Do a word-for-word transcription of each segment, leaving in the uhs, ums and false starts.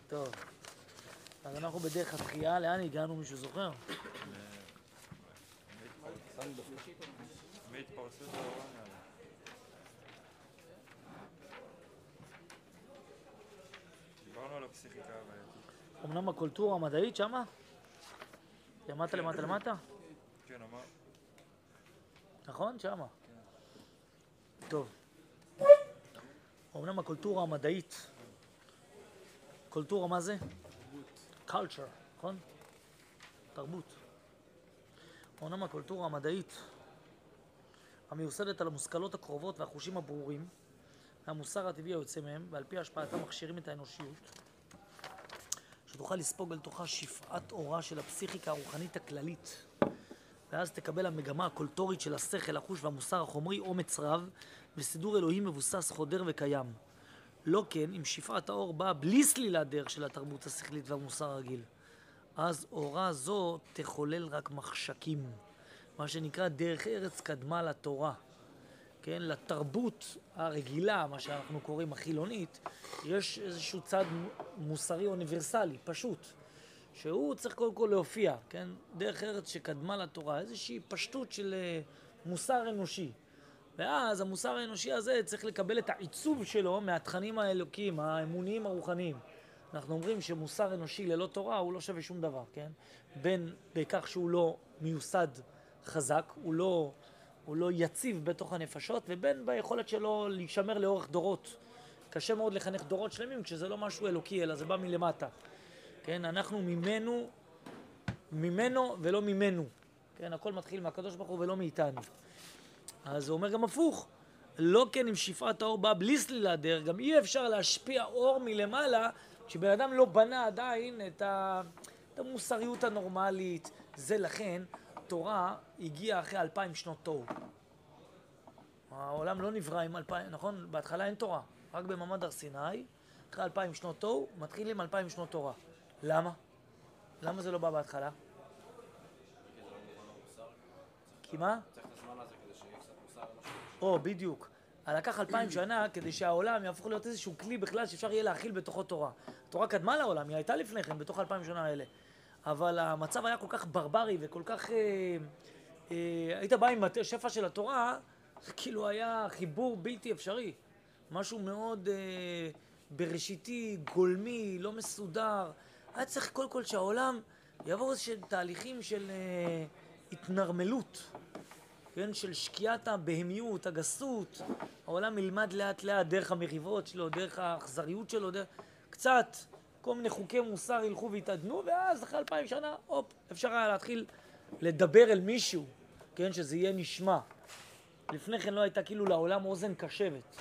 טוב. אז אנחנו בדרך התחייה, לאן הגענו, מישהו זוכר? מהתפרצות האורה. דיברנו על הפסיכיקה הבעייתית. אמנם הקולטורה המדעית שמה? למטה למטה למטה? כן, אמר. נכון? שמה. טוב. אמנם הקולטורה המדעית. קולטורה מה זה? culture, נכון? תרבות. אמנם הקולטורה המדעית המיוסדת על המושכלות הקרובות והחושים הברורים והמוסר הטבעי היוצא מהם, ועל פי השפעתם מכשירים את האנושיות שתוכל לספוג על תוכה שפעת אורה של הפסיכיקה הרוחנית הכללית, ואז תקבל המגמה הקולטורית של השכל, החוש והמוסר החומרי אומץ רב וסידור אלוהי מבוסס חודר וקיים. לא כן, אם שפעת האור באה בלי סלילת דרך של התרבות השכלית והמוסר הרגיל, אז אורה זו תחולל רק מחשקים, מה שנקרא דרך ארץ קדמה לתורה. כן, לתרבות הרגילה, מה שאנחנו קוראים החילונית, יש איזשהו צד מוסרי אוניברסלי, פשוט, שהוא צריך קודם כל להופיע, כן? דרך ארץ שקדמה לתורה, איזושהי פשטות של מוסר אנושי. ואז המוסר האנושי הזה צריך לקבל את העיצוב שלו מהתכנים האלוקיים, האמוניים הרוחניים. אנחנו אומרים שמוסר אנושי ללא תורה הוא לא שווה שום דבר, כן? בין בכך שהוא לא מיוסד חזק, הוא לא, הוא לא יציב בתוך הנפשות, ובין ביכולת שלו להישמר לאורך דורות. קשה מאוד לחנך דורות שלמים כשזה לא משהו אלוקי, אלא זה בא מלמטה. כן? אנחנו ממנו, ממנו ולא ממנו. כן? הכל מתחיל מהקדוש ברוך הוא ולא מאיתנו. אז הוא אומר גם הפוך, לא כן אם שפעת האור באה בלי סלילת דרך, גם אי אפשר להשפיע אור מלמעלה, כשבן אדם לא בנה עדיין את, ה... את המוסריות הנורמלית. זה לכן, תורה הגיעה אחרי אלפיים שנות תוהו. העולם לא נברא עם אלפיים, נכון? בהתחלה אין תורה, רק במעמד הר סיני, אחרי אלפיים שנות תוהו, מתחיל עם אלפיים שנות תורה. למה? למה זה לא בא בהתחלה? כי מה? או, בדיוק. לקח אלפיים שנה כדי שהעולם יהפוך להיות איזשהו כלי בכלל שאפשר יהיה להכיל בתוכו תורה. התורה קדמה לעולם, היא הייתה לפני כן, בתוך אלפיים שנה האלה. אבל המצב היה כל כך ברברי וכל כך... אה, אה, היית בא עם השפע של התורה, כאילו היה חיבור בלתי אפשרי. משהו מאוד אה, בראשיתי, גולמי, לא מסודר. היה צריך כל כל שהעולם יעבור איזשהם תהליכים של אה, התנרמלות. כן, של שקיעת הבהמיות, הגסות, העולם ילמד לאט לאט דרך המריבות שלו, דרך האכזריות שלו, דרך... קצת, כל מיני חוקי מוסר ילכו והתעדנו, ואז אחרי אלפיים שנה, הופ, אפשר היה להתחיל לדבר אל מישהו, כן, שזה יהיה נשמע. לפני כן לא הייתה כאילו לעולם אוזן קשבת.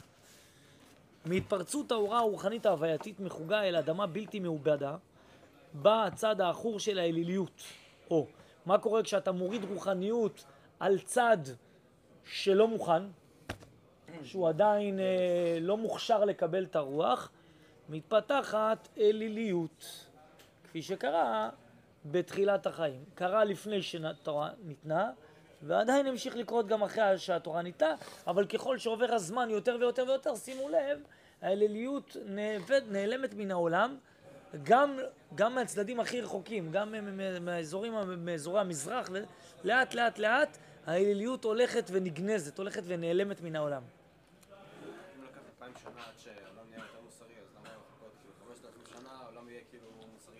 מהתפרצות האורה הרוחנית ההווייתית מחוגה אל אדמה בלתי מעובדה, בא הצד האחור של האליליות. או, מה קורה כשאתה מוריד רוחניות על צד שלא מוכן, שהוא עדיין אה, לא מוכשר לקבל את הרוח, מתפתחת אליליות, כפי שקרה בתחילת החיים. קרה לפני שהתורה ניתנה, ועדיין המשיך לקרות גם אחרי שהתורה ניתנה, אבל ככל שעובר הזמן יותר ויותר ויותר, שימו לב, האליליות נעלמת מן העולם, גם, גם מהצדדים הכי רחוקים, גם מהאזורים, מאזורי המזרח, ולאט לאט לאט האליליות הולכת ונגנזת, הולכת ונעלמת מן העולם. אם לקח אלפיים שנה עד שהעולם נהיה יותר מוסרי, אז למה לחכות? כאילו חמשת אלפים שנה העולם יהיה כאילו מוסרי?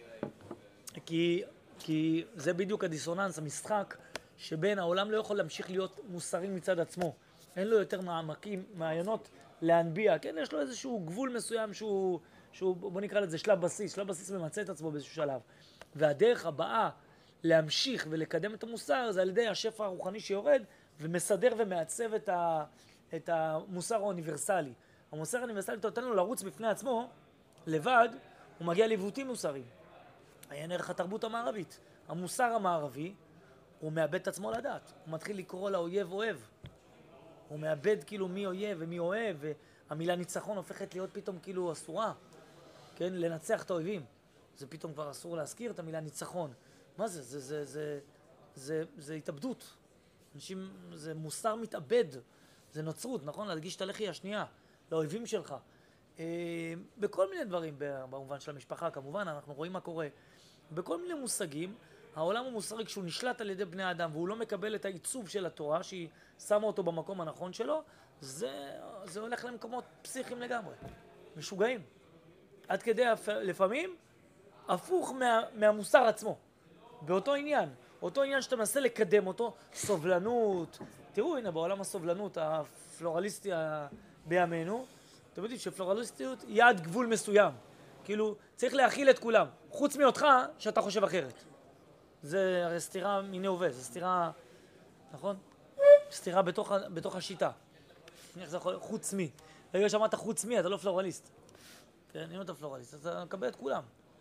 כי, כי זה בדיוק הדיסוננס, המשחק, שבין העולם לא יכול להמשיך להיות מוסרי מצד עצמו. אין לו יותר מעמקים, מעיינות להנביע, כן? יש לו איזשהו גבול מסוים שהוא, שהוא בוא נקרא לזה שלב בסיס, שלב בסיס ממצא את עצמו באיזשהו שלב. והדרך הבאה להמשיך ולקדם את המוסר זה על ידי השפע הרוחני שיורד ומסדר ומעצב את, ה, את המוסר האוניברסלי. המוסר האוניברסלי נותן לו לרוץ בפני עצמו, לבד, הוא מגיע לעיוותים מוסריים. עיין ערך התרבות המערבית. המוסר המערבי, הוא מאבד את עצמו לדעת. הוא מתחיל לקרוא לאויב אוהב. הוא מאבד כאילו מי אויב ומי אוהב, והמילה ניצחון הופכת להיות פתאום כאילו אסורה. כן? לנצח את האויבים. זה פתאום כבר אסור להזכיר את המילה ניצחון. מה זה? זה, זה, זה, זה, זה התאבדות. אנשים, זה מוסר מתאבד. זה נוצרות, נכון? להדגיש את הלחי השנייה, לאויבים שלך. בכל מיני דברים, במובן של המשפחה כמובן, אנחנו רואים מה קורה. בכל מיני מושגים, העולם המוסרי כשהוא נשלט על ידי בני האדם והוא לא מקבל את העיצוב של התורה שהיא שמה אותו במקום הנכון שלו, זה, זה הולך למקומות פסיכיים לגמרי, משוגעים. עד כדי לפעמים הפוך מה, מהמוסר עצמו, באותו עניין. אותו עניין שאתה מנסה לקדם אותו, סובלנות. תראו, הנה, בעולם הסובלנות, הפלורליסטי בימינו, אתם יודעים שפלורליסטיות היא עד גבול מסוים. כאילו, צריך להכיל את כולם, חוץ מאותך שאתה חושב אחרת. זה הרי סתירה מיני הווה, זה סתירה, נכון? סתירה בתוך, בתוך השיטה. איך זה יכול, חוץ מי. רגע שאמרת חוץ מי, אתה לא פלורליסט. כן, אם אתה פלורליסט, אתה מקבל את כולם.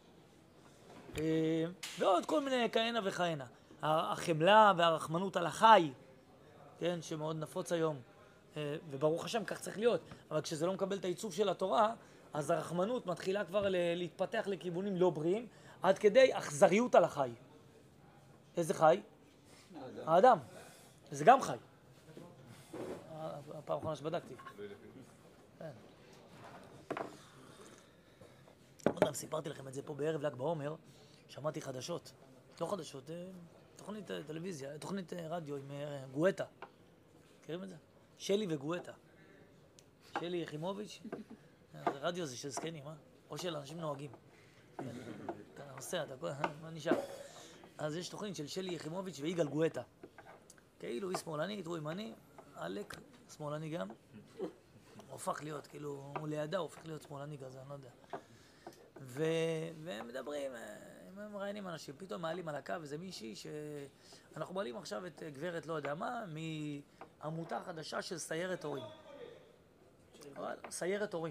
ועוד כל מיני כהנה וכהנה. החמלה והרחמנות על החי, כן, שמאוד נפוץ היום, וברוך השם, כך צריך להיות. אבל כשזה לא מקבל את העיצוב של התורה, אז הרחמנות מתחילה כבר להתפתח לכיוונים לא בריאים, עד כדי אכזריות על החי. איזה חי? האדם. האדם. זה גם חי. הפעם האחרונה שבדקתי. כן. עוד סיפרתי לכם את זה פה בערב ל"ג בעומר, שמעתי חדשות. לא חדשות, תוכנית טלוויזיה, תוכנית רדיו עם גואטה. מכירים את זה? שלי וגואטה. שלי יחימוביץ', הרדיו זה של זקנים, אה? או של אנשים נוהגים. אתה נוסע, אתה כל... מה נשאר? אז יש תוכנית של שלי יחימוביץ' ויגאל גואטה. כאילו היא שמאלנית, הוא ימני, אלק, שמאלני גם. הופך להיות, כאילו, הוא לידה, הופך להיות שמאלני כזה, אני לא יודע. ו... והם מדברים, הם מראיינים אנשים, פתאום מעלים על הקו איזה מישהי שאנחנו מעלים עכשיו את גברת לא יודע מה, מעמותה חדשה של סיירת הורים. סיירת הורים.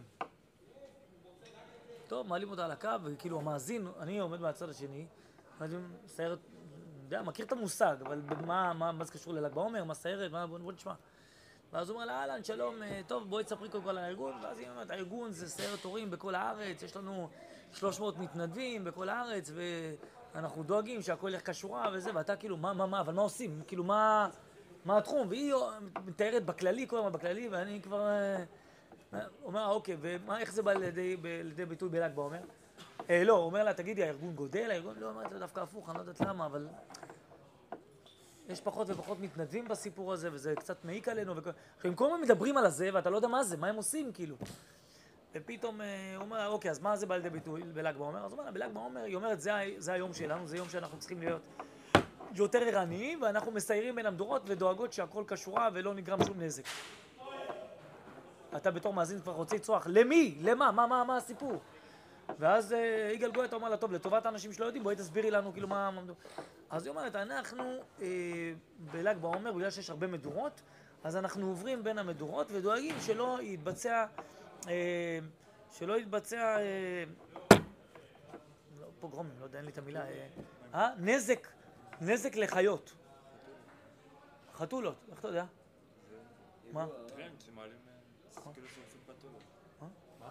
טוב, מעלים אותה על הקו, וכאילו המאזין, אני עומד מהצד השני, סיירת, יודע, מכיר את המושג, אבל מה, מה, מה זה קשור לל"ג בעומר, מה סיירת, מה, בוא, בוא נשמע. ואז הוא אומר לה, אהלן, שלום, טוב, בואי תספרי קודם כל על הארגון, ואז היא אומרת, הארגון זה סיירת הורים בכל הארץ, יש לנו שלוש מאות מתנדבים בכל הארץ, ואנחנו דואגים שהכל ילך כשורה וזה, ואתה כאילו, מה, מה, מה, אבל מה עושים? כאילו, מה, מה התחום? והיא מתארת בכללי, כל הזמן בכללי, ואני כבר אומר, אוקיי, ואיך זה בא לידי, לידי ביטוי בל"ג בעומר? אה, לא, הוא אומר לה, תגידי, הארגון גודל, הארגון לא, אומרת לה דווקא הפוך, אני לא יודעת למה, אבל יש פחות ופחות מתנדבים בסיפור הזה, וזה קצת מעיק עלינו, וכ... הם כל הזמן מדברים על הזה, ואתה לא יודע מה זה, מה הם עושים, כאילו. ופתאום הוא אומר, אוקיי, אז מה זה בא לידי ביטוי בל"ג בעומר? אז הוא אומר, בל"ג בעומר, היא אומרת, זה, זה היום שלנו, זה יום שאנחנו צריכים להיות יותר ערניים, ואנחנו מסיירים בין המדורות ודואגות שהכל כשורה ולא נגרם שום נזק. אתה בתור מאזין כבר רוצה לצרוח, למי? למה? מה, מה, מה הסיפור? ואז יגאל גואטה אומר לה, טוב, לטובת האנשים שלא יודעים, בואי תסבירי לנו כאילו מה... אז היא אומרת, אנחנו אה, בל"ג בעומר, בגלל שיש הרבה מדורות, אז אנחנו עוברים בין המדורות ודואגים שלא יתבצע, אה, שלא יתבצע, אה, לא פוגרומים, לא יודע, אין לי את המילה, אה, אה? נזק, נזק לחיות. חתולות, איך אתה יודע? מה? טרנד שמעלים, כאילו שורפים חתולות. מה?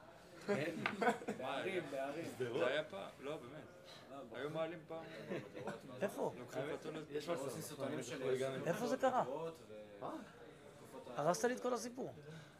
בערים, בערים. זה היה פעם, לא, באמת. היו מעלים פעם. איפה? לוקחים חתולות. איפה זה קרה? הרסת לי את כל הסיפור.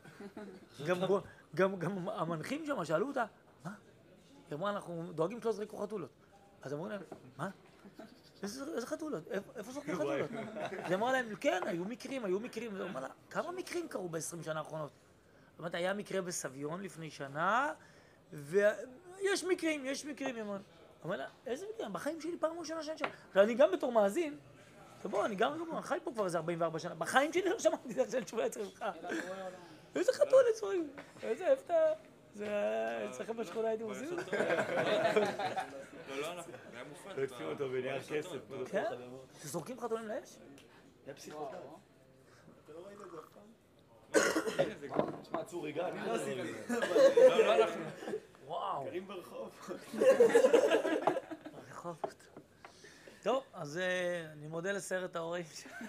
גם המנחים שם שאלו אותה, מה? היא אמרה, אנחנו דואגים שלא זריקו חתולות. אז אמרו להם, מה? איזה חתולות? איפה זרקו חתולות? היא אמרה להם, כן, היו מקרים, היו מקרים. היא אמרה לה, כמה מקרים קרו ב-עשרים שנה האחרונות? זאת אומרת, היה מקרה בסביון לפני שנה, ויש מקרים, יש מקרים. היא אמרה לה, איזה מקרים? בחיים שלי פעם ראשונה שאני שם. ואני גם בתור מאזין, ובוא, אני גם חי פה כבר איזה ארבעים וארבע שנה, בחיים שלי לא שמעתי את זה של תשובה אצלך. איזה חתולת ספרים, איזה איפה אתה... זה אצלכם בשכונה הייתם עושים? לא, לא, אנחנו, זה היה מופת. תוקפים אותו בנייר כסף. כן? שזורקים חתולים לאש? היה פסיכוטר. אתה לא ראית את זה אף פעם? הנה, זה גם. תשמע, צורי גן, אני לא עשיתי את זה. לא, לא, אנחנו. וואו. גרים ברחוב. ברחובות. טוב, אז אני מודה לסיירת ההורים.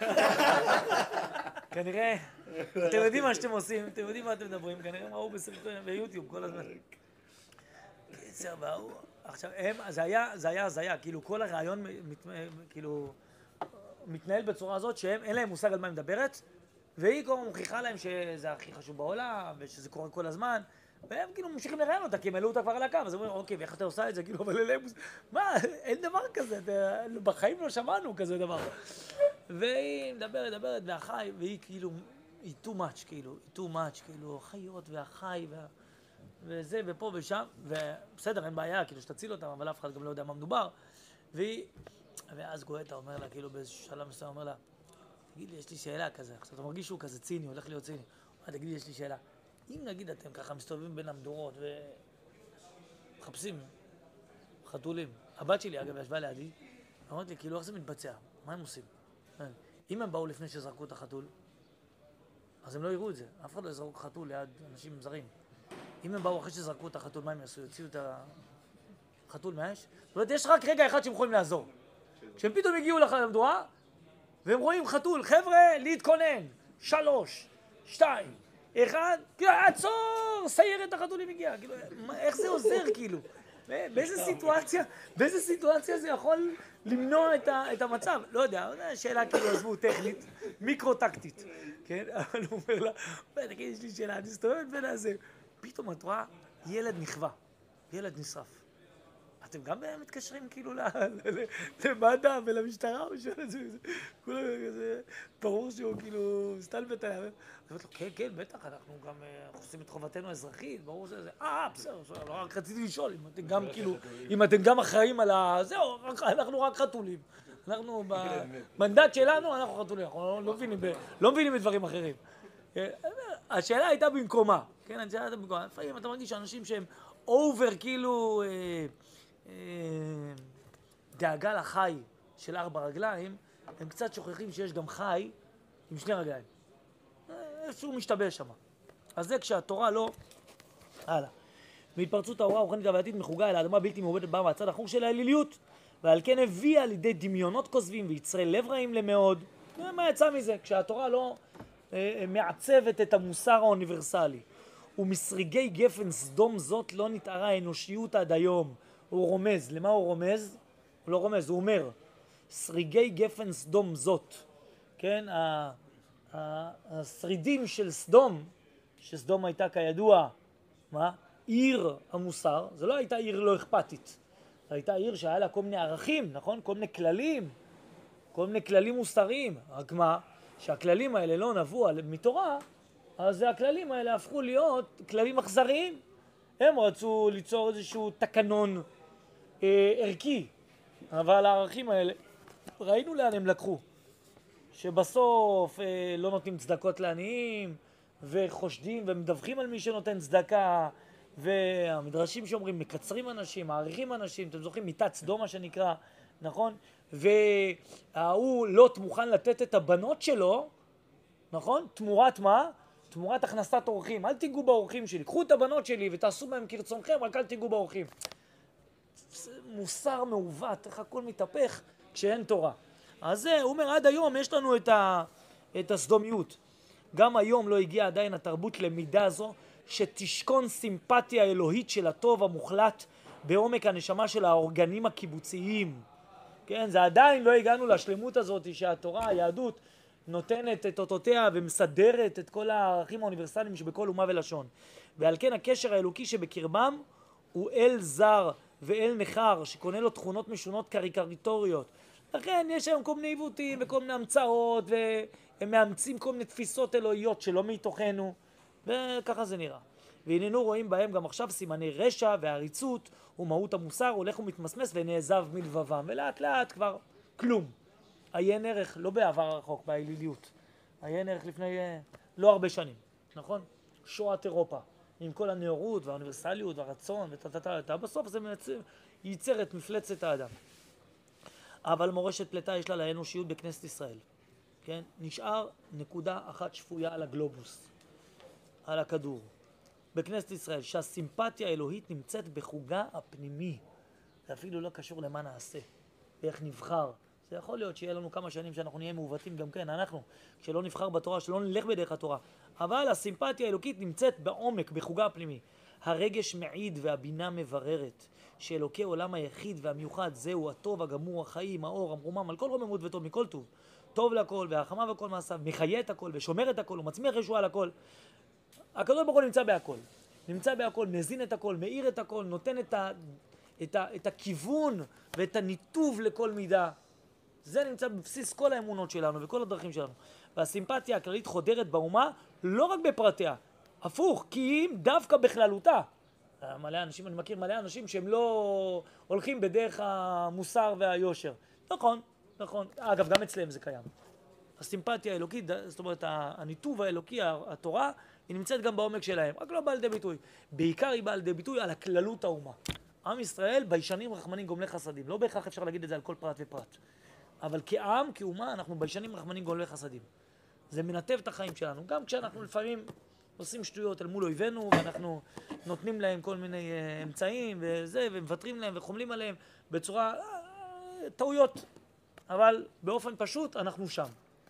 כנראה, אתם יודעים מה שאתם עושים, אתם יודעים מה אתם מדברים, כנראה הם ראו בסרטונים ביוטיוב כל הזמן. קיצר, והוא... עכשיו, הם, זה היה, זה היה, זה היה, כאילו כל הרעיון כאילו מתנהל בצורה הזאת שהם, אין להם מושג על מה היא מדברת, והיא כבר מוכיחה להם שזה הכי חשוב בעולם, ושזה קורה כל הזמן, והם כאילו ממשיכים לראיין אותה, כי הם העלו אותה כבר על הקו, אז הם אומרים, אוקיי, ואיך אתה עושה את זה? כאילו, אבל אלה... מה, אין דבר כזה, בחיים לא שמענו כזה דבר. והיא מדברת, מדברת, והחי, והיא כאילו, היא too much, כאילו, היא too much, כאילו, החיות והחי, וזה, ופה ושם, ובסדר, אין בעיה, כאילו, שתציל אותם, אבל אף אחד גם לא יודע מה מדובר. והיא, ואז גואטה אומר לה, כאילו, באיזשהו שלב מסוים, אומר לה, תגיד לי, יש לי שאלה כזה, עכשיו אתה מרגיש שהוא כזה ציני, הולך להיות ציני. מה, תגיד לי, יש לי שאלה. אם נגיד אתם ככה מסתובבים בין המדורות ומחפשים חתולים, הבת שלי אגב ישבה לידי, אמרת לי, כאילו, איך זה מתבצע? מה הם עושים? אם הם באו לפני שזרקו את החתול, אז הם לא יראו את זה. אף אחד לא יזרוק חתול ליד אנשים זרים. אם הם באו אחרי שזרקו את החתול, מה הם יעשו? יוציאו את החתול מהאש? זאת אומרת, יש רק רגע אחד שהם יכולים לעזור. כשהם פתאום הגיעו למדורה, והם רואים חתול, חבר'ה, להתכונן, שלוש, שתיים, אחד, כאילו, עצור, סיירת החתולים הגיעה, כאילו, איך זה עוזר, כאילו? באיזה סיטואציה, באיזה סיטואציה זה יכול למנוע את, ה, את המצב? לא יודע, שאלה כאילו עזבו טכנית, מיקרו-טקטית, כן? אבל הוא אומר לה, תגיד, יש לי שאלה, אני מסתובבת בין הזה, פתאום את רואה, ילד נכווה, ילד נשרף. אתם גם מתקשרים כאילו למד"א ולמשטרה או שאלה זה, כולם כזה, ברור שהוא כאילו סטלבט עליו. אני אומרת לו, כן, כן, בטח, אנחנו גם עושים את חובתנו האזרחית, ברור שזה, אה, בסדר, רק רציתי לשאול, אם אתם גם כאילו, אם אתם גם אחראים על ה... זהו, אנחנו רק חתולים. אנחנו, במנדט שלנו, אנחנו חתולים, אנחנו לא מבינים בדברים אחרים. השאלה הייתה במקומה, כן, השאלה הייתה במקומה. לפעמים אתה מרגיש שאנשים שהם אובר כאילו... דאגה לחי של ארבע רגליים, הם קצת שוכחים שיש גם חי עם שני רגליים. איפשהו משתבש שם. אז זה כשהתורה לא... הלאה. מהתפרצות ההוראה הרוחנית והבעייתית מחוגה אל האדמה בלתי מעובדת בה מהצד החור של האליליות, ועל כן הביאה לידי דמיונות כוזבים ויצרי לב רעים למאוד. מה יצא מזה? כשהתורה לא אה, מעצבת את המוסר האוניברסלי. ומסריגי גפן סדום זאת לא נתארה האנושיות עד היום. הוא רומז. למה הוא רומז? הוא לא רומז, הוא אומר. סריגי גפן סדום זאת. כן? השרידים של סדום, שסדום הייתה כידוע, מה? עיר המוסר. זה לא הייתה עיר לא אכפתית. זו הייתה עיר שהיה לה כל מיני ערכים, נכון? כל מיני כללים. כל מיני כללים מוסריים. רק מה? שהכללים האלה לא נבעו מתורה, אז הכללים האלה הפכו להיות כללים אכזריים. הם רצו ליצור איזשהו תקנון אה, ערכי, אבל הערכים האלה, ראינו לאן הם לקחו. שבסוף אה, לא נותנים צדקות לעניים, וחושדים ומדווחים על מי שנותן צדקה, והמדרשים שאומרים מקצרים אנשים, מעריכים אנשים, אתם זוכרים, מיטת סדום מה שנקרא, נכון? והוא לוט מוכן לתת את הבנות שלו, נכון? תמורת מה? תמורת הכנסת אורחים. אל תיגעו באורחים שלי. קחו את הבנות שלי ותעשו בהם כרצונכם, רק אל תיגעו באורחים. מוסר מעוות, איך הכל מתהפך כשאין תורה. אז זה, הוא אומר, עד היום יש לנו את, ה, את הסדומיות. גם היום לא הגיעה עדיין התרבות למידה הזו, שתשכון סימפתיה אלוהית של הטוב המוחלט בעומק הנשמה של האורגנים הקיבוציים. כן, זה עדיין לא הגענו לשלמות הזאת שהתורה, היהדות, נותנת את אותותיה ומסדרת את כל הערכים האוניברסליים שבכל אומה ולשון. ועל כן הקשר האלוקי שבקרבם הוא אל זר ואל נחר שקונה לו תכונות משונות קריקטוריות. לכן יש היום כל מיני עיוותים וכל מיני המצאות והם מאמצים כל מיני תפיסות אלוהיות שלא מתוכנו וככה זה נראה. והננו רואים בהם גם עכשיו סימני רשע ועריצות ומהות המוסר הולך ומתמסמס ונעזב מלבבם ולאט לאט כבר כלום. עיין ערך, לא בעבר הרחוק, באליליות. עיין ערך לפני לא הרבה שנים, נכון? שואת אירופה, עם כל הנאורות והאוניברסליות והרצון ותתתתת, בסוף זה ייצר את מפלצת האדם. אבל מורשת פלטה יש לה לאנושיות בכנסת ישראל. כן? נשאר נקודה אחת שפויה על הגלובוס, על הכדור. בכנסת ישראל, שהסימפתיה האלוהית נמצאת בחוגה הפנימי. זה אפילו לא קשור למה נעשה, ואיך נבחר. זה יכול להיות שיהיה לנו כמה שנים שאנחנו נהיה מעוותים גם כן, אנחנו, כשלא נבחר בתורה, שלא נלך בדרך התורה. אבל הסימפתיה האלוקית נמצאת בעומק, בחוגה הפנימי. הרגש מעיד והבינה מבררת, שאלוקי עולם היחיד והמיוחד זהו הטוב, הגמור, החיים, האור, המרומם, על כל רוממות וטוב מכל טוב. טוב לכל, והחמה וכל מעשיו, מחיה את הכל, ושומר את הכל, ומצמיח ישועה לכל. הקדוש ברוך הוא נמצא בהכל. נמצא בהכל, מזין את הכל, מאיר את הכל, נותן את, ה, את, ה, את הכיוון ואת הניתוב לכל מידה. זה נמצא בבסיס כל האמונות שלנו וכל הדרכים שלנו. והסימפתיה הכללית חודרת באומה לא רק בפרטיה, הפוך, כי אם דווקא בכללותה. מלא אנשים, אני מכיר מלא אנשים שהם לא הולכים בדרך המוסר והיושר. נכון, נכון. אגב, גם אצלם זה קיים. הסימפתיה האלוקית, זאת אומרת, הניתוב האלוקי, התורה, היא נמצאת גם בעומק שלהם, רק לא בא לידי ביטוי. בעיקר היא באה לידי ביטוי על הכללות האומה. עם ישראל, ביישנים רחמנים גומלי חסדים. לא בהכרח אפשר להגיד את זה על כל פרט ופרט. אבל כעם, כאומה, אנחנו ביישנים רחמנים גומלי חסדים. זה מנתב את החיים שלנו. גם כשאנחנו לפעמים עושים שטויות אל מול אויבינו, ואנחנו נותנים להם כל מיני uh, אמצעים וזה, ומוותרים להם וחומלים עליהם בצורה uh, טעויות. אבל באופן פשוט אנחנו שם.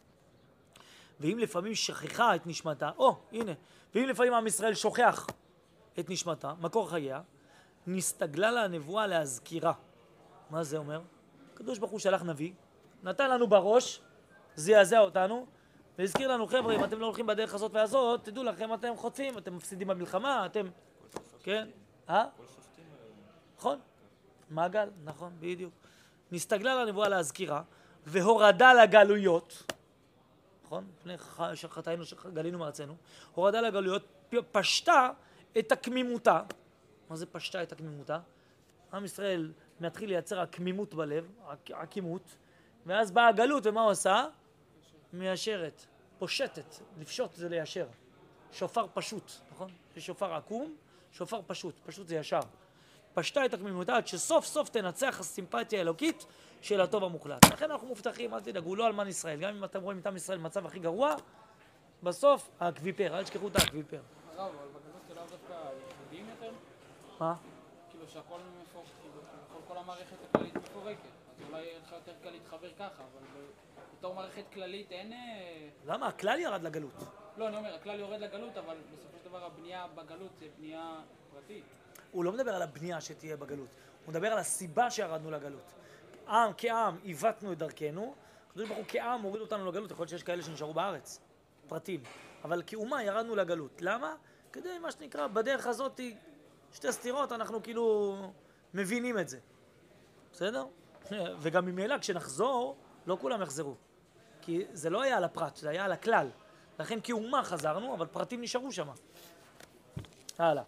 ואם לפעמים שכחה את נשמתה, או, הנה, ואם לפעמים עם ישראל שוכח את נשמתה, מקור חייה, נסתגלה לה הנבואה להזכירה. מה זה אומר? הקדוש ברוך הוא שלח נביא, נתן לנו בראש, זעזע אותנו, והזכיר לנו, חבר'ה, אם אתם לא הולכים בדרך הזאת והזאת, תדעו לכם, אתם חוטפים, אתם מפסידים במלחמה, אתם... כן? אה? נכון? מעגל, נכון, בדיוק. נסתגלה לה הנבואה להזכירה, והורדה לגלויות, נכון? לפני שחטאינו שגלינו מארצנו, הורדה לגלויות, פשטה את הכמימותה. מה זה פשטה את הכמימותה? עם ישראל מתחיל לייצר הכמימות בלב, הכימות, ואז באה הגלות, ומה הוא עושה? מיישרת, פושטת, לפשוט זה ליישר. שופר פשוט, נכון? יש שופר עקום, שופר פשוט, פשוט זה ישר. פשטה את הכמימותה עד שסוף סוף תנצח הסימפתיה האלוקית של הטוב המוחלט. לכן אנחנו מובטחים, אל תדאגו, לא אלמן ישראל. גם אם אתם רואים את עם ישראל במצב הכי גרוע, בסוף האקוויפר, אל תשכחו את האקוויפר. הרב, אבל בגלות זה לאו דווקא יהודים יותר? מה? כאילו שהכל מפורק, כאילו כל המערכת הכללית מפורקת. אז אולי יהיה לך יותר קל להתחבר ככה, אבל בתור מערכת כללית אין... למה? הכלל ירד לגלות. לא, אני אומר, הכלל יורד לגלות, אבל בסופו של דבר הבנייה בגלות זה בנייה פרטית. הוא לא מדבר על הבנייה שתהיה בגלות, הוא מדבר על הסיבה שירדנו לגלות. עם, כעם, עיוותנו את דרכנו, הקדוש ברוך הוא כעם הוריד אותנו לגלות, יכול להיות שיש כאלה שנשארו בארץ, פרטים. אבל כאומה ירדנו לגלות. למה? כדי מה שנקרא, בדרך הזאת שתי סתירות, אנחנו כאילו מבינים את זה. בסדר? וגם ממילא כשנחזור, לא כולם יחזרו. כי זה לא היה על הפרט, זה היה על הכלל. לכן כאומה חזרנו, אבל פרטים נשארו שם. הלאה.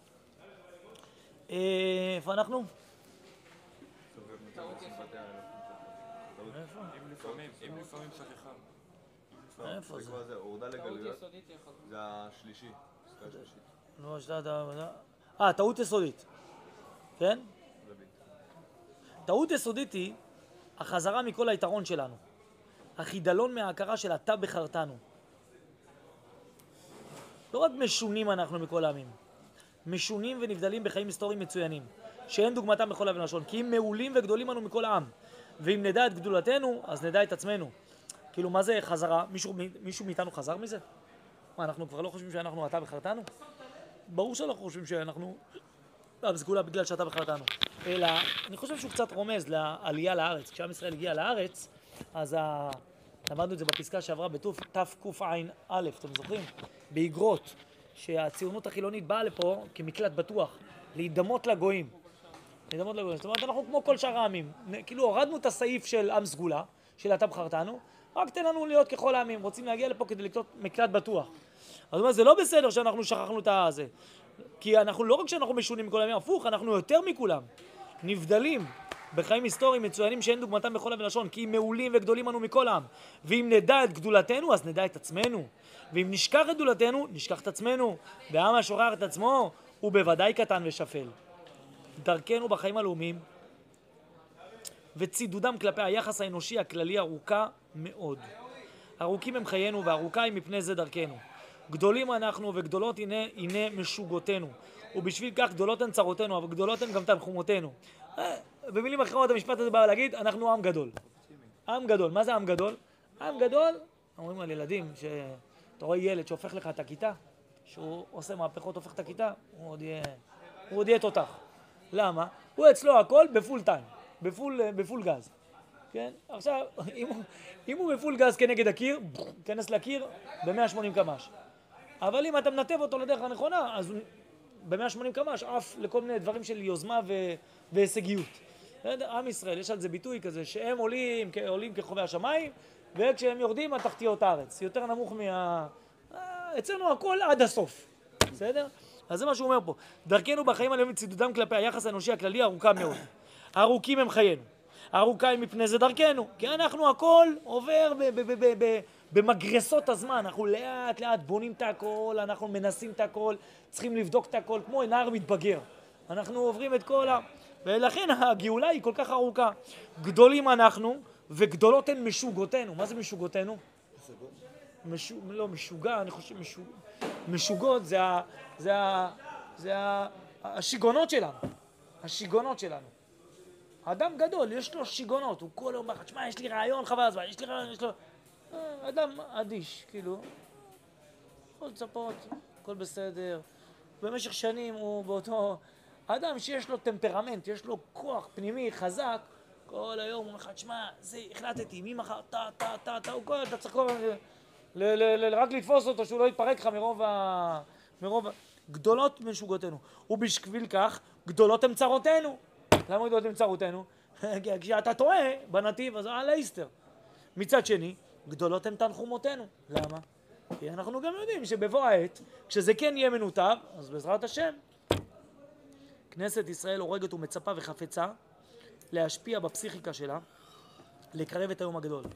איפה אנחנו? אם לפעמים, אם לפעמים שכחה. איפה זה? זה הורדה טעות לגלויות, יסודית יחד. זה השלישי, פסקה השלישית. לא, שתת... אה, טעות יסודית. כן? טעות יסודית היא החזרה מכל היתרון שלנו. החידלון מההכרה של אתה בחרתנו. לא רק משונים אנחנו מכל העמים. משונים ונבדלים בחיים היסטוריים מצוינים, שאין דוגמתם בכל אבן לשון, כי אם מעולים וגדולים אנו מכל העם, ואם נדע את גדולתנו, אז נדע את עצמנו. כאילו, מה זה חזרה? מישהו, מישהו מאיתנו חזר מזה? מה, אנחנו כבר לא חושבים שאנחנו אתה בחרתנו? ברור שאנחנו חושבים שאנחנו בסגולה בגלל שאתה בחרתנו. אלא, אני חושב שהוא קצת רומז לעלייה לארץ. כשעם ישראל הגיע לארץ, אז ה... למדנו את זה בפסקה שעברה בתוף תקע"א, אתם זוכרים? באגרות. שהציונות החילונית באה לפה כמקלט בטוח, להידמות לגויים. להידמות לגויים. זאת אומרת, אנחנו כמו כל שאר העמים. כאילו, הורדנו את הסעיף של עם סגולה, של אתה בחרתנו, רק תן לנו להיות ככל העמים. רוצים להגיע לפה כדי לקלוט מקלט בטוח. זאת אומרת, זה לא בסדר שאנחנו שכחנו את הזה. כי אנחנו, לא רק שאנחנו משונים מכל העמים, הפוך, אנחנו יותר מכולם. נבדלים בחיים היסטוריים מצוינים שאין דוגמתם בכל אבן לשון, כי אם מעולים וגדולים אנו מכל העם. ואם נדע את גדולתנו, אז נדע את עצמנו. ואם נשכח את גדולתנו, נשכח את עצמנו. והעם השוכח את עצמו, הוא בוודאי קטן ושפל. דרכנו בחיים הלאומיים, וצידודם כלפי היחס האנושי הכללי ארוכה מאוד. ארוכים הם חיינו, וארוכה היא מפני זה דרכנו. גדולים אנחנו, וגדולות הנה, הנה משוגותינו. ובשביל כך גדולות הן צרותינו, אבל גדולות הן גם תנחומותינו. במילים אחרות המשפט הזה בא להגיד, אנחנו עם גדול. עם גדול. מה זה עם גדול? עם גדול, אומרים על ילדים, שאתה רואה ילד שהופך לך את הכיתה, שהוא עושה מהפכות, הופך את הכיתה, הוא עוד יהיה, הוא עוד יהיה תותח. למה? הוא אצלו הכל בפול טיים, בפול, בפול גז. כן? עכשיו, אם הוא, אם הוא בפול גז כנגד הקיר, כנס לקיר ב-מאה ושמונים קמ"ש. אבל אם אתה מנתב אותו לדרך הנכונה, אז הוא ב-מאה ושמונים קמ"ש עף לכל מיני דברים של יוזמה ו- והישגיות. עם ישראל, יש על זה ביטוי כזה, שהם עולים, עולים כחובי השמיים, וכשהם יורדים התחתיות הארץ. יותר נמוך מה... אצלנו הכל עד הסוף. בסדר? אז זה מה שהוא אומר פה. דרכנו בחיים עליהם מצידודם כלפי היחס האנושי הכללי ארוכה מאוד. ארוכים הם חיינו. ארוכה הם מפני זה דרכנו. כי אנחנו הכל עובר במגרסות הזמן. אנחנו לאט לאט בונים את הכל, אנחנו מנסים את הכל, צריכים לבדוק את הכל, כמו נער מתבגר. אנחנו עוברים את כל ה... ולכן הגאולה היא כל כך ארוכה. גדולים אנחנו, וגדולות הן משוגותינו. מה זה משוגותינו? משו... לא, משוגע, אני חושב משוג... משוגות זה, ה... זה, ה... זה ה... השיגונות שלנו. השיגונות שלנו. אדם גדול, יש לו שיגונות, הוא כל יום בחד, שמע, יש לי רעיון, חבל הזמן, יש לי רעיון, יש לו... אדם אדיש, כאילו. יכול לצפות, הכל בסדר. במשך שנים הוא באותו... אדם שיש לו טמפרמנט, יש לו כוח פנימי חזק, כל היום הוא אומר לך, שמע, זה, החלטתי, מי מחר, טה, טה, טה, טה, הוא כל, אתה צריך כל... ל- ל- ל- רק לתפוס אותו, שהוא לא יתפרק לך מרוב ה... מרוב ה... גדולות משוגותינו. ובשביל כך, גדולות הם צרותינו. למה גדולות הם צרותינו? כשאתה טועה בנתיב, אז על האיסטר. מצד שני, גדולות הם תנחומותינו. למה? כי אנחנו גם יודעים שבבוא העת, כשזה כן יהיה מנותב, אז בעזרת השם, כנסת ישראל הורגת ומצפה וחפצה להשפיע בפסיכיקה שלה, לקרב את היום הגדול.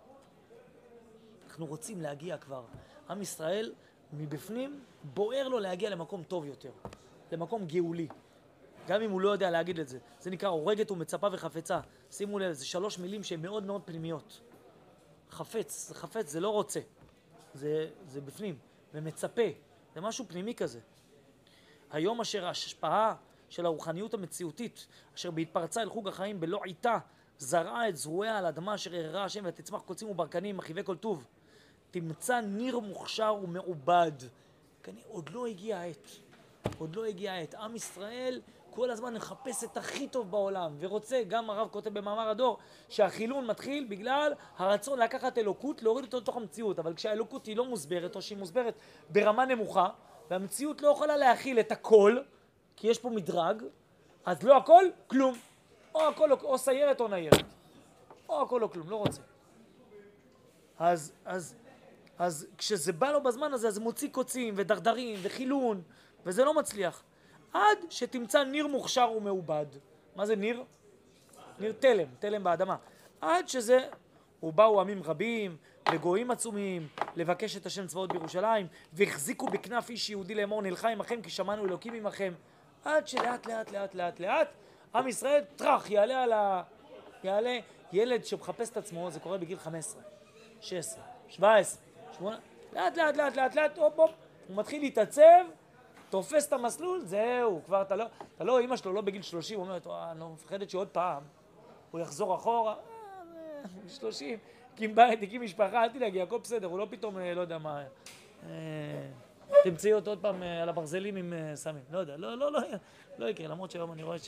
אנחנו רוצים להגיע כבר. עם ישראל מבפנים בוער לו להגיע למקום טוב יותר, למקום גאולי. גם אם הוא לא יודע להגיד את זה. זה נקרא הורגת ומצפה וחפצה. שימו לב, זה שלוש מילים שהן מאוד מאוד פנימיות. חפץ, זה חפץ, זה לא רוצה. זה, זה בפנים. ומצפה, זה משהו פנימי כזה. היום אשר ההשפעה של הרוחניות המציאותית, אשר בהתפרצה אל חוג החיים בלא עיתה, זרעה את זרועיה על אדמה אשר הראה השם ותצמח קוצים וברקנים, מחיבי כל טוב. תמצא ניר מוכשר ומעובד. כנראה עוד לא הגיע העת. עוד לא הגיע העת. עם ישראל כל הזמן מחפש את הכי טוב בעולם, ורוצה, גם הרב כותב במאמר הדור, שהחילון מתחיל בגלל הרצון לקחת אלוקות, להוריד אותו לתוך המציאות. אבל כשהאלוקות היא לא מוסברת, או שהיא מוסברת ברמה נמוכה, והמציאות לא יכולה להכיל את הכל, כי יש פה מדרג, אז לא הכל, כלום. או הכל, או סיירת או ניירת. או הכל או כלום, לא רוצה. אז, אז, אז כשזה בא לו בזמן הזה, אז מוציא קוצים ודרדרים וחילון, וזה לא מצליח. עד שתמצא ניר מוכשר ומעובד. מה זה ניר? ניר תלם, תלם באדמה. עד שזה, ובאו עמים רבים, וגויים עצומים, לבקש את השם צבאות בירושלים, והחזיקו בכנף איש יהודי לאמור, נלכה עמכם כי שמענו אלוקים עמכם. עד שלאט לאט לאט לאט לאט, עם ישראל טרח, יעלה על ה... יעלה ילד שמחפש את עצמו, זה קורה בגיל חמש עשרה, שש עשרה, שבע עשרה, שמונה עשרה, לאט לאט לאט לאט לאט, הופ הופ, הוא מתחיל להתעצב, תופס את המסלול, זהו, כבר אתה לא, אתה לא, אמא שלו לא בגיל שלושים, הוא אומר, אני לא מפחדת שעוד פעם הוא יחזור אחורה, שלושים, הקים בית, הקים משפחה, אל תדאגי, הכל בסדר, הוא לא פתאום, לא יודע מה, תמצאי אותו עוד פעם על הברזלים עם סמים, לא יודע, לא, לא, לא, לא יקרה, למרות שהיום אני רואה ש...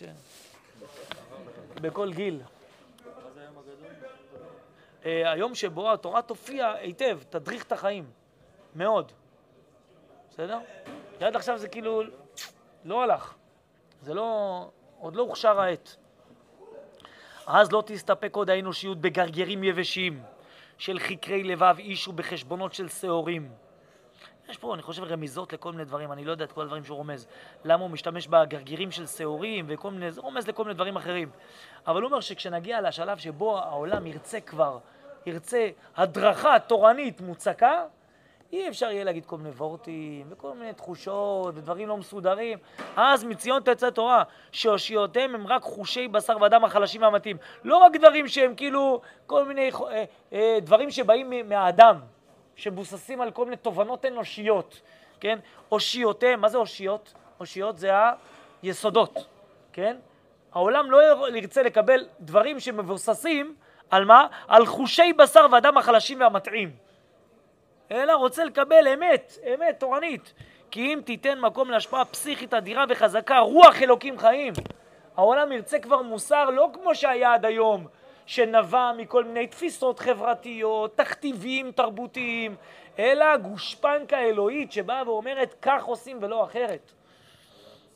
בכל גיל. מה זה היום הגדול? היום שבו התורה תופיע היטב, תדריך את החיים, מאוד. בסדר? עד עכשיו זה כאילו לא הלך, זה לא, עוד לא הוכשר העת. אז לא תסתפק עוד האנושיות בגרגרים יבשים של חקרי לבב איש ובחשבונות של שעורים. יש פה, אני חושב, רמיזות לכל מיני דברים, אני לא יודע את כל הדברים שהוא רומז. למה הוא משתמש בגרגירים של שעורים וכל מיני, זה רומז לכל מיני דברים אחרים. אבל הוא אומר שכשנגיע לשלב שבו העולם ירצה כבר, ירצה הדרכה תורנית מוצקה, אי אפשר יהיה להגיד כל מיני וורטים וכל מיני תחושות ודברים לא מסודרים. אז מציון תצא תורה, שאושיותיהם הם רק חושי בשר ודם החלשים והמתים. לא רק דברים שהם כאילו כל מיני אה, אה, דברים שבאים מהאדם, שמבוססים על כל מיני תובנות אנושיות, כן? אושיותיהם, מה זה אושיות? אושיות זה היסודות, כן? העולם לא ירצה לקבל דברים שמבוססים על מה? על חושי בשר ודם החלשים והמתעים. אלא רוצה לקבל אמת, אמת תורנית. כי אם תיתן מקום להשפעה פסיכית אדירה וחזקה, רוח אלוקים חיים. העולם ירצה כבר מוסר לא כמו שהיה עד היום, שנבע מכל מיני תפיסות חברתיות, תכתיבים תרבותיים, אלא גושפנקה אלוהית שבאה ואומרת כך עושים ולא אחרת.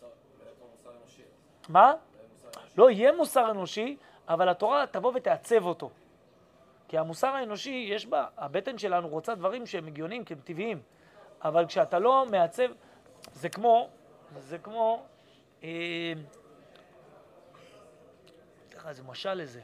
מה? לא יהיה מוסר אנושי, אבל התורה תבוא ותעצב אותו. כי המוסר האנושי, יש בה, הבטן שלנו רוצה דברים שהם הגיוניים, כי הם טבעיים. אבל כשאתה לא מעצב, זה כמו, זה כמו, אה, תראה, זה משל לזה.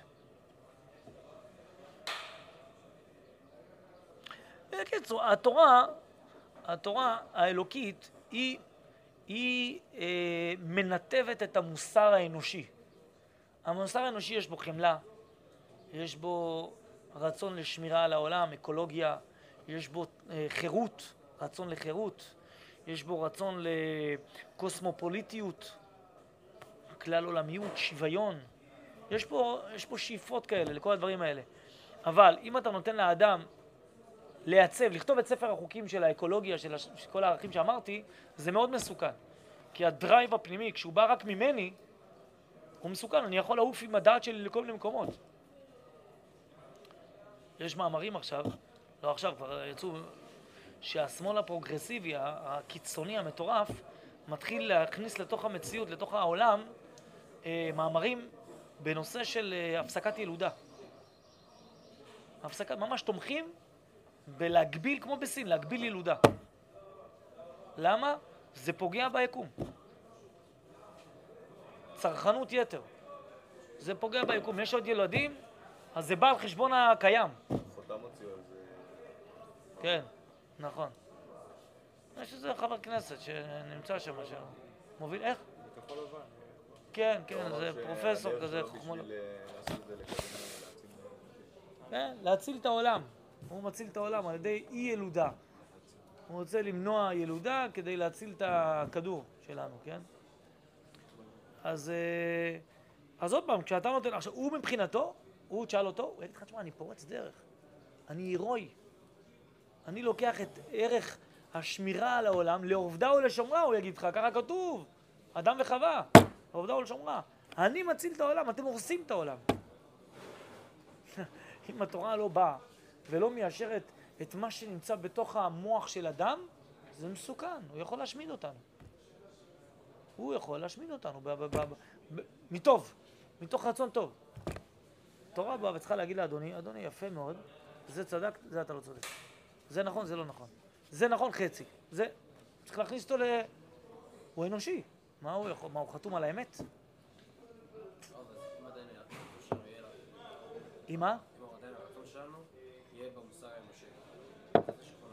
בקיצור, התורה, התורה האלוקית, היא, היא אה, מנתבת את המוסר האנושי. המוסר האנושי יש בו חמלה, יש בו רצון לשמירה על העולם, אקולוגיה, יש בו אה, חירות, רצון לחירות, יש בו רצון לקוסמופוליטיות, כלל עולמיות, שוויון. יש פה, יש פה שאיפות כאלה לכל הדברים האלה. אבל אם אתה נותן לאדם לעצב, לכתוב את ספר החוקים של האקולוגיה, של, הש... של כל הערכים שאמרתי, זה מאוד מסוכן. כי הדרייב הפנימי, כשהוא בא רק ממני, הוא מסוכן. אני יכול לעוף עם הדעת שלי לכל מיני מקומות. יש מאמרים עכשיו, לא עכשיו, כבר יצאו, שהשמאל הפרוגרסיבי, הקיצוני, המטורף, מתחיל להכניס לתוך המציאות, לתוך העולם, מאמרים בנושא של הפסקת ילודה. הפסקת, ממש תומכים בלהגביל, כמו בסין, להגביל ילודה. למה? זה פוגע ביקום. צרכנות יתר. זה פוגע ביקום. יש עוד ילדים, אז זה בא על חשבון הקיים. חותם הוציאו על זה. כן, נכון. יש איזה חבר כנסת שנמצא שם, שמוביל, איך? בכחול לבן. כן, כן, זה פרופסור כזה. בשביל לעשות את זה לקדם, כן, להציל את העולם. הוא מציל את העולם על ידי אי ילודה. הוא רוצה למנוע ילודה כדי להציל את הכדור שלנו, כן? אז, אז עוד פעם, כשאתה נותן, עכשיו, הוא מבחינתו, הוא תשאל אותו, הוא יגיד לך, תשמע, אני פורץ דרך, אני הירואי, אני לוקח את ערך השמירה על העולם לעובדה ולשומרה, הוא יגיד לך, ככה כתוב, אדם וחווה, לעובדה ולשומרה. אני מציל את העולם, אתם הורסים את העולם. אם התורה לא באה ולא מיישרת את מה שנמצא בתוך המוח של אדם, זה מסוכן, הוא יכול להשמיד אותנו. הוא יכול להשמיד אותנו, ב- ב- ב- ב- מטוב, מתוך רצון טוב. תורה באה וצריכה להגיד לאדוני, אדוני יפה מאוד, זה צדק, זה אתה לא צודק. זה נכון, זה לא נכון. זה נכון חצי. זה, צריך להכניס אותו ל... הוא אנושי. מה הוא יכול, מה הוא חתום על האמת? עם מה? אם עדיין הרצון שלנו יהיה במוסר האנושי. זה שיכול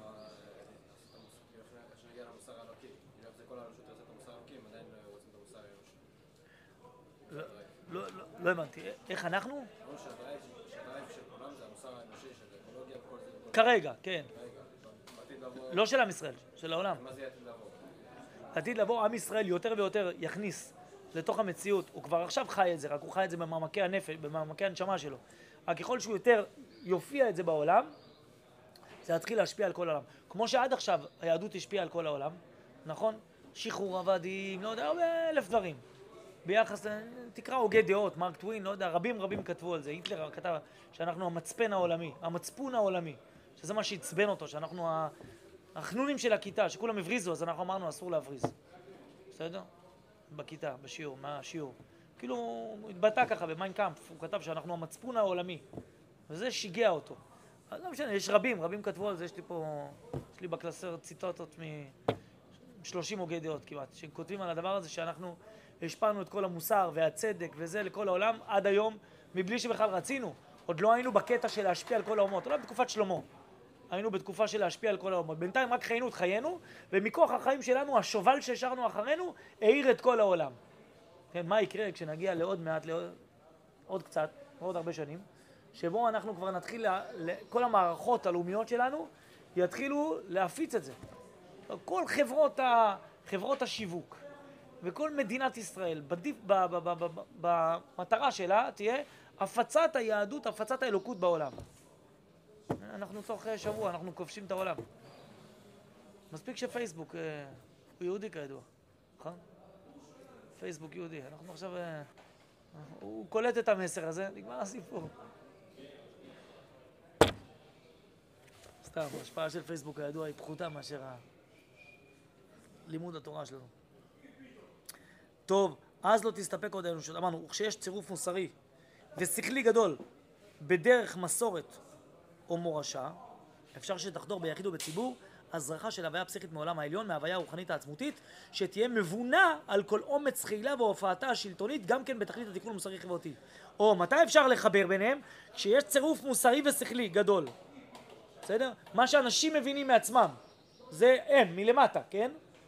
שנגיע למוסר האלוקי. אם זה כל האנושות יוצא את המוסר האלוקי, הם עדיין רוצים את המוסר האנושי. לא, לא, לא הבנתי. איך אנחנו? אמרו שהדרייב של כולם זה המוסר האנושי, של אקולוגיה וכל זה. כרגע, כן. רגע, בעתיד לבוא... לא של עם ישראל, של העולם. מה זה יהיה עתיד לבוא? עתיד לבוא, עם ישראל יותר ויותר יכניס לתוך המציאות. הוא כבר עכשיו חי את זה, רק הוא חי את זה במעמקי הנפש, במעמקי הנשמה שלו. רק ככל שהוא יותר יופיע את זה בעולם, זה יתחיל להשפיע על כל העולם. כמו שעד עכשיו היהדות השפיעה על כל העולם, נכון? שחרור עבדים, לא יודע, הרבה אלף דברים. ביחס, תקרא הוגי דעות, מרק טווין, לא יודע, רבים רבים כתבו על זה. היטלר כתב שאנחנו המצפן העולמי, המצפון העולמי, שזה מה שעצבן אותו, שאנחנו החנונים של הכיתה, שכולם הבריזו, אז אנחנו אמרנו אסור להבריז. בסדר? בכיתה, בשיעור, מה השיעור? כאילו הוא התבטא ככה במיין קאמפף, הוא כתב שאנחנו המצפון העולמי, וזה שיגע אותו. אז לא משנה, יש רבים, רבים כתבו על זה, יש לי פה, יש לי בקלסר ציטוטות מ-שלושים הוגי דעות כמעט, שכותבים על הדבר הזה שאנחנו השפענו את כל המוסר והצדק וזה לכל העולם עד היום, מבלי שבכלל רצינו. עוד לא היינו בקטע של להשפיע על כל האומות, אולי בתקופת שלמה. היינו בתקופה של להשפיע על כל האומות. בינתיים רק חיינו את חיינו, ומכוח החיים שלנו, השובל שהשארנו אחרינו, העיר את כל העולם. כן, מה יקרה כשנגיע לעוד מעט, לעוד, עוד קצת, עוד הרבה שנים, שבו אנחנו כבר נתחיל, כל המערכות הלאומיות שלנו, יתחילו להפיץ את זה. כל חברות, ה, חברות השיווק, וכל מדינת ישראל, בדיף, ב, ב, ב, ב, ב, במטרה שלה, תהיה הפצת היהדות, הפצת האלוקות בעולם. אנחנו תוך שבוע, אנחנו כובשים את העולם. מספיק שפייסבוק, הוא יהודי כידוע, נכון? פייסבוק יהודי, אנחנו עכשיו, הוא קולט את המסר הזה, נגמר הסיפור. סתם, ההשפעה של פייסבוק הידוע היא פחותה מאשר לימוד התורה שלנו. טוב, אז לא תסתפק עוד האנושות. אמרנו, כשיש צירוף מוסרי ושכלי גדול בדרך מסורת או מורשה, אפשר שתחדור ביחיד ובציבור הזרחה של הוויה פסיכית מעולם העליון, מההוויה הרוחנית העצמותית, שתהיה מבונה על כל אומץ חילה והופעתה השלטונית, גם כן בתכלית התיקון המוסרי חברתי. או מתי אפשר לחבר ביניהם? כשיש צירוף מוסרי ושכלי גדול. בסדר? מה שאנשים מבינים מעצמם, זה הם, מלמטה, כן?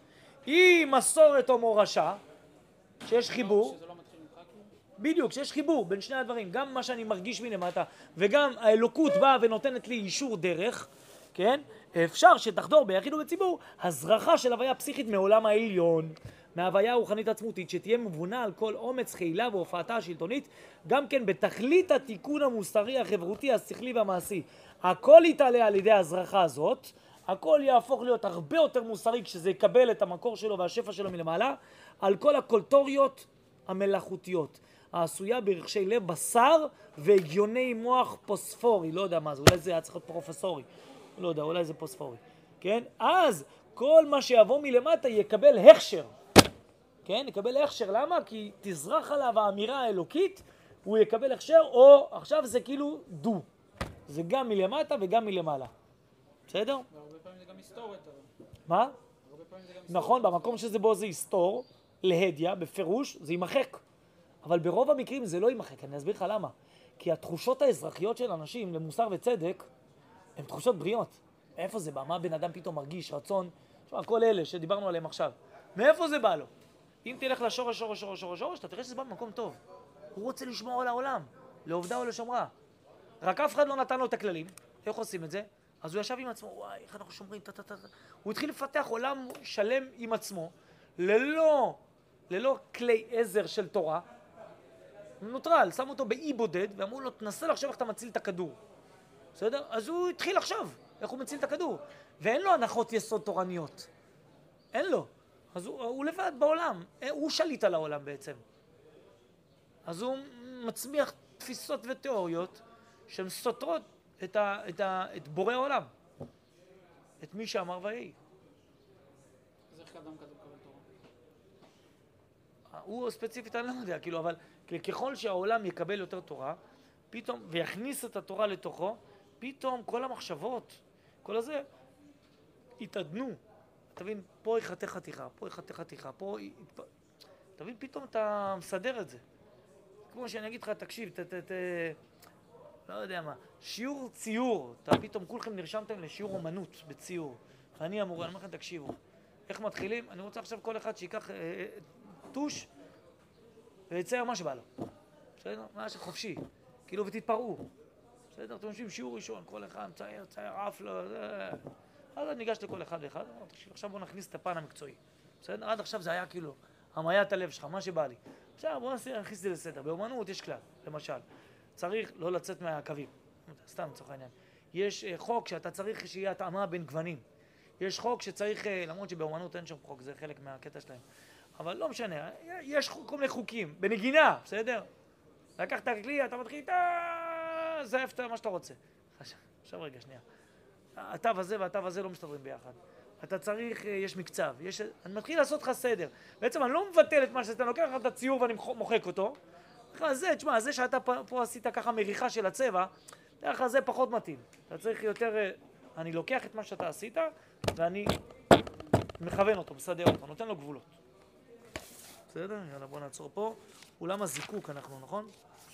היא מסורת או מורשה, שיש חיבור. שזה לא מתחיל ממך כאילו? בדיוק, שיש חיבור בין שני הדברים, גם מה שאני מרגיש מלמטה, וגם האלוקות באה ונותנת לי אישור דרך, כן? אפשר שתחדור ביחיד ובציבור הזרחה של הוויה פסיכית מעולם העליון, מההוויה הרוחנית עצמותית, שתהיה מבונה על כל אומץ חילה והופעתה השלטונית, גם כן בתכלית התיקון המוסרי, החברותי, השכלי והמעשי. הכל יתעלה על ידי ההזרחה הזאת, הכל יהפוך להיות הרבה יותר מוסרי כשזה יקבל את המקור שלו והשפע שלו מלמעלה, על כל הקולטוריות המלאכותיות, העשויה ברכשי לב בשר והגיוני מוח פוספורי, לא יודע מה זה, אולי זה היה צריך להיות פרופסורי, לא יודע, אולי זה פוספורי, כן? אז כל מה שיבוא מלמטה יקבל הכשר, כן? יקבל הכשר, למה? כי תזרח עליו האמירה האלוקית, הוא יקבל הכשר, או עכשיו זה כאילו דו, זה גם מלמטה וגם מלמעלה, בסדר? והרבה פעמים זה גם היסטורית, אבל... מה? הרבה פעמים זה גם היסטורית. נכון, במקום שזה בו זה היסטור, להדיה, בפירוש, זה יימחק. אבל ברוב המקרים זה לא יימחק, אני אסביר לך למה. כי התחושות האזרחיות של אנשים למוסר וצדק, הן תחושות בריאות. מאיפה זה בא? מה בן אדם פתאום מרגיש, רצון? שמה, כל אלה שדיברנו עליהם עכשיו. מאיפה זה בא לו? אם תלך לשורש, שורש, שורש, שורש, שורש, אתה תראה שזה בא במקום טוב. הוא רוצה לשמור על העולם, לעובדה או לשומרה. רק אף אחד לא נתן לו את הכללים. איך עושים את זה? אז הוא ישב עם עצמו, וואי, איך אנחנו שומרים, טה, טה, טה. הוא התחיל לפתח עולם שלם עם עצמו, ללא, ללא כלי עזר של תורה. נוטרל, שם אותו באי בודד, ואמרו לו, תנסה לחשוב איך אתה מציל את הכדור. בסדר? אז הוא התחיל לחשוב איך הוא מציל את הכדור. ואין לו הנחות יסוד תורניות. אין לו. אז הוא, הוא לבד בעולם. הוא שליט על העולם בעצם. אז הוא מצמיח תפיסות ותיאוריות שהן סותרות את, ה, את, ה, את בורא העולם. את מי שאמר ויהי. אז איך אדם כזה מקבל תורה? הוא ספציפית, אני לא יודע, כאילו, אבל ככל שהעולם יקבל יותר תורה, פתאום, ויכניס את התורה לתוכו, פתאום כל המחשבות, כל הזה, יתעדנו. אתה מבין, פה יחתך חתיכה, פה יחתך חתיכה, פה... אתה מבין, פתאום אתה מסדר את זה. כמו שאני אגיד לך, תקשיב, ת... ת, ת לא יודע מה, שיעור ציור, אתה פתאום כולכם נרשמתם לשיעור אומנות בציור. אני אמור, אני אומר לכם, תקשיבו. איך מתחילים? אני רוצה עכשיו כל אחד שיקח אה, אה, טוש ויצייר מה שבא לו. בסדר? מה שחופשי. כאילו, ותתפרעו. בסדר? אתם חושבים שיעור ראשון, כל אחד מצייר, צייר עף לו, זה... אז אני ניגש לכל אחד ואחד, אמר, תקשיב, עכשיו בוא נכניס את הפן המקצועי. בסדר? עד עכשיו זה היה כאילו, המעיית הלב שלך, מה שבא לי. עכשיו בוא נכניס את זה לסדר. באומנות יש כלל, למשל. צריך לא לצאת מהקווים. סתם, לצורך העניין. יש חוק שאתה צריך שיהיה התאמה בין גוונים. יש חוק שצריך, למרות שבאומנות אין שם חוק, זה חלק מהקטע שלהם. אבל לא משנה, יש כל מיני חוקים, בנגינה, בסדר? לקחת את הכלי, אתה מתחיל, זה איפה מה שאתה רוצה. עכשיו רגע, שנייה. התו הזה והתו הזה לא מסתדרים ביחד. אתה צריך, יש מקצב, יש... אני מתחיל לעשות לך סדר. בעצם אני לא מבטל את מה שאתה לוקח את הציור ואני מוחק אותו. זה, תשמע, זה שאתה פה, פה עשית ככה מריחה של הצבע, דרך זה פחות מתאים. אתה צריך יותר, אני לוקח את מה שאתה עשית ואני מכוון אותו, מסדר אותו, נותן לו גבולות. בסדר? יאללה, בוא נעצור פה. אולם הזיקוק אנחנו, נכון?